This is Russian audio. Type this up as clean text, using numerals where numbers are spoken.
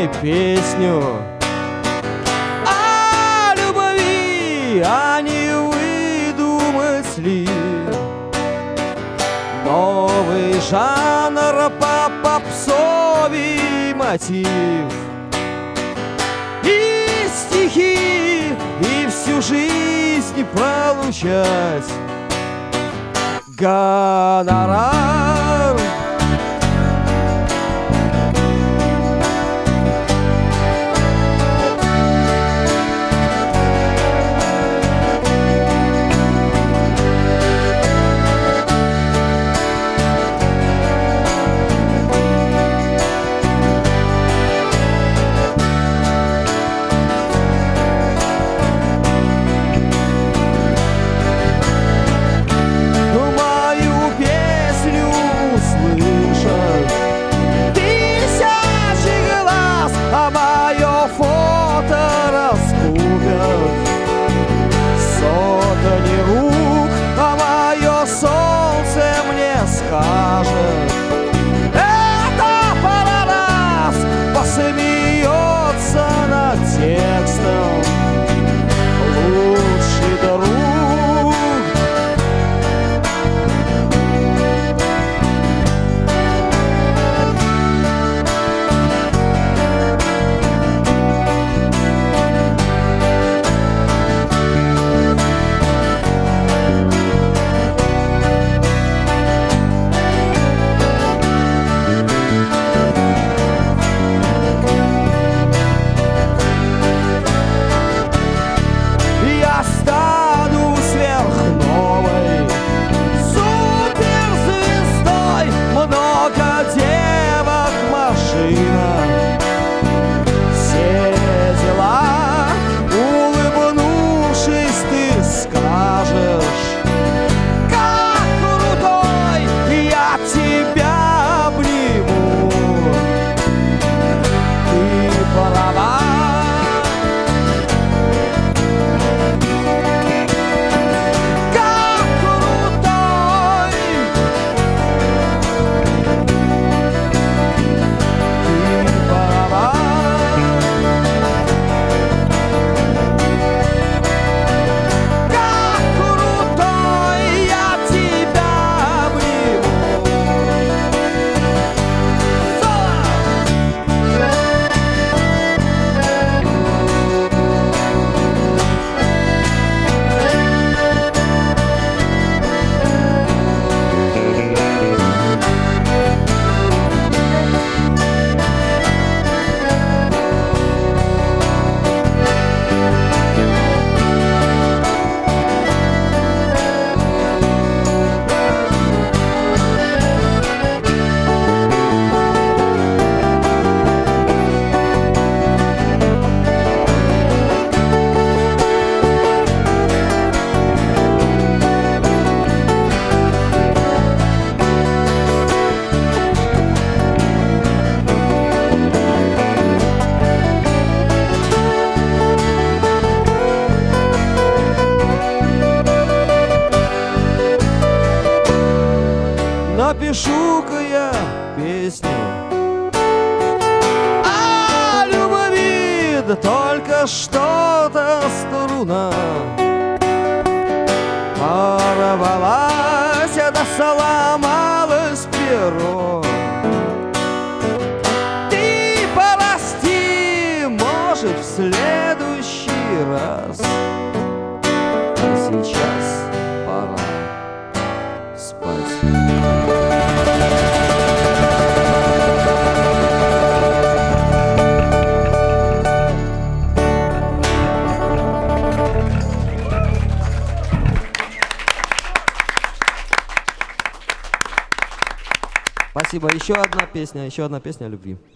мне песню о любви, а не выдумать ли новый жанр по попсовый мотив. И стихи, и всю жизнь получать гонорар. Сотни рук, а мое солнце мне скажет: это парадокс, посмеется над текстом лучший друг. Все дела, улыбнувшись, ты скажешь: как крутой, я тебя обниму. Ты права. Напишу-ка я песню о любви, да только что-то струна порвалась, да сломалось перо. Ты прости, может, в следующий раз. А сейчас пора спать. Спасибо. Еще одна песня о любви.